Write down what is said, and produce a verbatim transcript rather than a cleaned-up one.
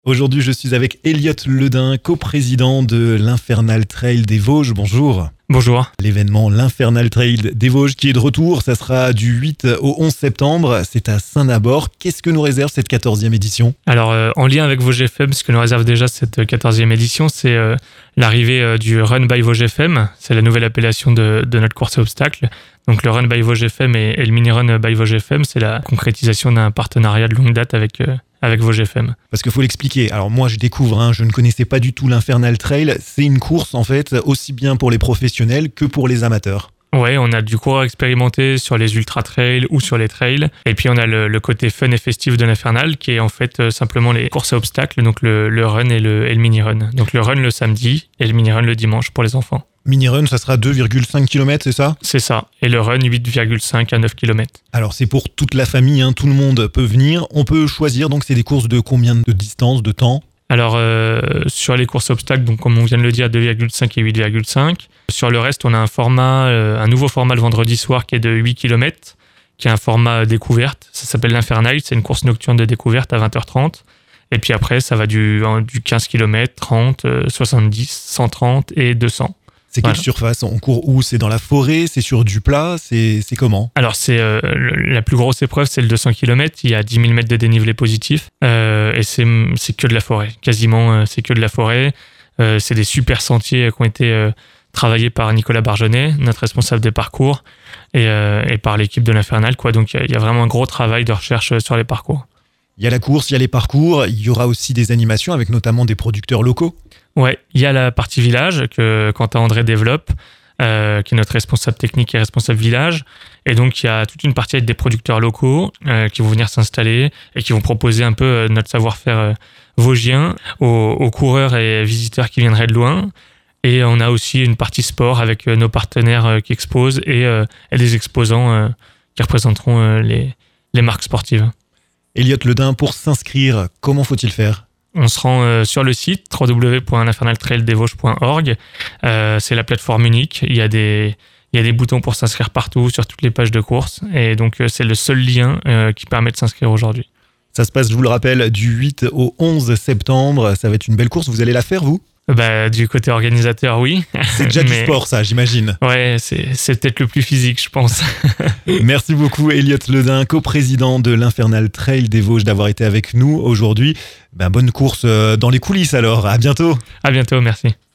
Aujourd'hui, je suis avec Elliot Ledin, coprésident de l'Infernal Trail des Vosges. Bonjour. Bonjour. L'événement l'Infernal Trail des Vosges qui est de retour, ça sera du huit au onze septembre. C'est à Saint-Nabord. Qu'est-ce que nous réserve cette quatorzième édition ? Alors, euh, en lien avec Vosges F M, ce que nous réserve déjà cette quatorzième édition, c'est euh, l'arrivée euh, du Run by Vosges F M. C'est la nouvelle appellation de, de notre course à obstacles. Donc, le Run by Vosges F M et, et le Mini Run by Vosges F M, c'est la concrétisation d'un partenariat de longue date avec... Euh, avec Vosges F M. Parce qu'il faut l'expliquer. Alors moi, je découvre, hein, je ne connaissais pas du tout l'Infernal Trail. C'est une course, en fait, aussi bien pour les professionnels que pour les amateurs. Ouais, on a du coureur expérimenté sur les ultra-trails ou sur les trails. Et puis, on a le, le côté fun et festif de l'Infernal, qui est en fait euh, simplement les courses à obstacles, donc le, le run et le, et le mini-run. Donc, le run le samedi et le mini-run le dimanche pour les enfants. Mini-run, ça sera deux virgule cinq kilomètres, c'est ça ? C'est ça. Et le run, huit virgule cinq à neuf kilomètres. Alors, c'est pour toute la famille, hein, tout le monde peut venir. On peut choisir, donc c'est des courses de combien de distance, de temps ? Alors, euh, sur les courses obstacles, donc comme on vient de le dire, deux virgule cinq et huit virgule cinq. Sur le reste, on a un format, euh, un nouveau format le vendredi soir qui est de huit kilomètres, qui est un format découverte. Ça s'appelle l'Infernal, c'est une course nocturne de découverte à vingt heures trente. Et puis après, ça va du, du quinze kilomètres, trente, soixante-dix, cent trente et deux cents. C'est quelle voilà. surface ? On court où ? C'est dans la forêt ? C'est sur du plat ? C'est, c'est comment ? Alors, c'est, euh, la plus grosse épreuve, c'est le deux cents kilomètres. Il y a dix mille mètres de dénivelé positif. Euh, et c'est, c'est que de la forêt. Quasiment, euh, c'est que de la forêt. Euh, c'est des super sentiers qui ont été euh, travaillés par Nicolas Barjonnet, notre responsable des parcours, et, euh, et par l'équipe de l'Infernal, quoi. Donc, il y, y a vraiment un gros travail de recherche sur les parcours. Il y a la course, il y a les parcours. Il y aura aussi des animations avec notamment des producteurs locaux. Ouais, il y a la partie village que Quentin André développe, euh, qui est notre responsable technique et responsable village. Et donc, il y a toute une partie avec des producteurs locaux euh, qui vont venir s'installer et qui vont proposer un peu euh, notre savoir-faire euh, vosgien aux, aux coureurs et visiteurs qui viendraient de loin. Et on a aussi une partie sport avec euh, nos partenaires euh, qui exposent et, euh, et des exposants euh, qui représenteront euh, les, les marques sportives. Elliot Ledin, pour s'inscrire, comment faut-il faire ? On se rend euh, sur le site w w w point l'infernal trail des vosges point org. Euh, c'est la plateforme unique. Il y a des, il y a des boutons pour s'inscrire partout sur toutes les pages de course. Et donc, euh, c'est le seul lien euh, qui permet de s'inscrire aujourd'hui. Ça se passe, je vous le rappelle, du huit au onze septembre. Ça va être une belle course. Vous allez la faire, vous ? Bah, du côté organisateur, oui. C'est déjà Mais... du sport, ça, j'imagine. Ouais, c'est, c'est peut-être le plus physique, je pense. Merci beaucoup, Elliot Ledin, coprésident de l'Infernal Trail des Vosges, d'avoir été avec nous aujourd'hui. Ben, bonne course dans les coulisses alors. À bientôt. À bientôt, merci.